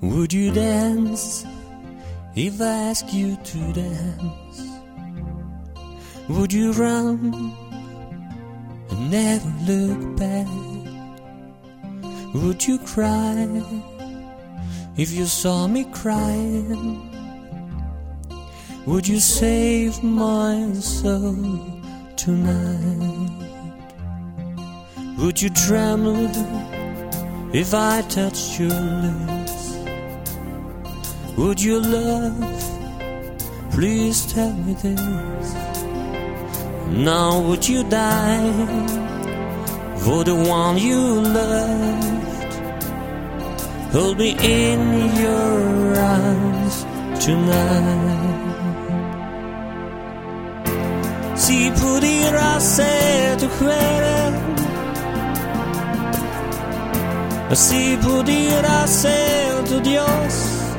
Would you dance if I ask you to dance? Would you run and never look back? Would you cry if you saw me crying? Would you save my soul tonight? Would you tremble if I touched your lips? Would you love? Please tell me this. Now would you die for the one you loved? Hold me in your arms tonight. Si pudiera ser tu mujer, si pudiera ser tu Dios,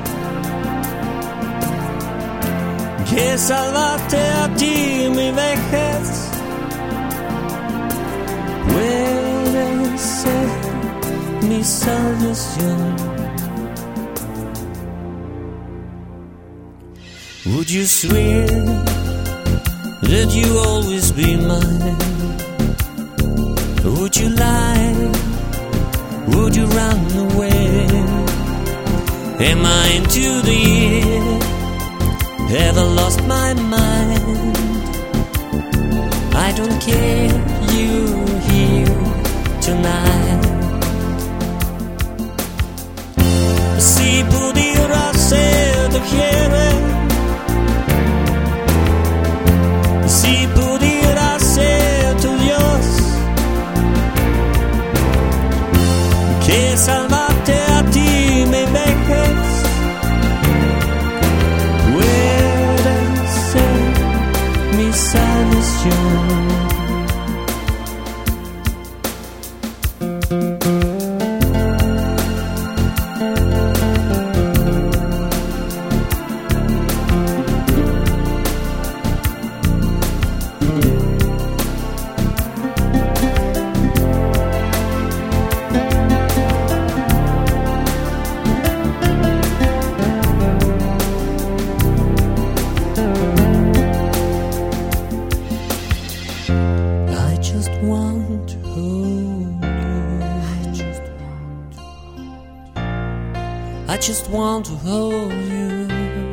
que salvaste a ti mi vejez, puede ser mi salvación. Would you swear that you always be mine? Would you lie? Would you run away? Am I into the air? Have I lost my mind? I don't care, you're here tonight. Si pudiera ser te quiere, si pudiera ser tu Dios, que salvaste a ti mi vejez, puede ser mi salvación. I just want to hold you.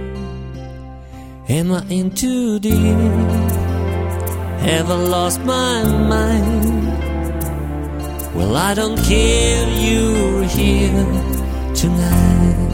Am I in too deep? Have I lost my mind? Well, I don't care, you're here tonight.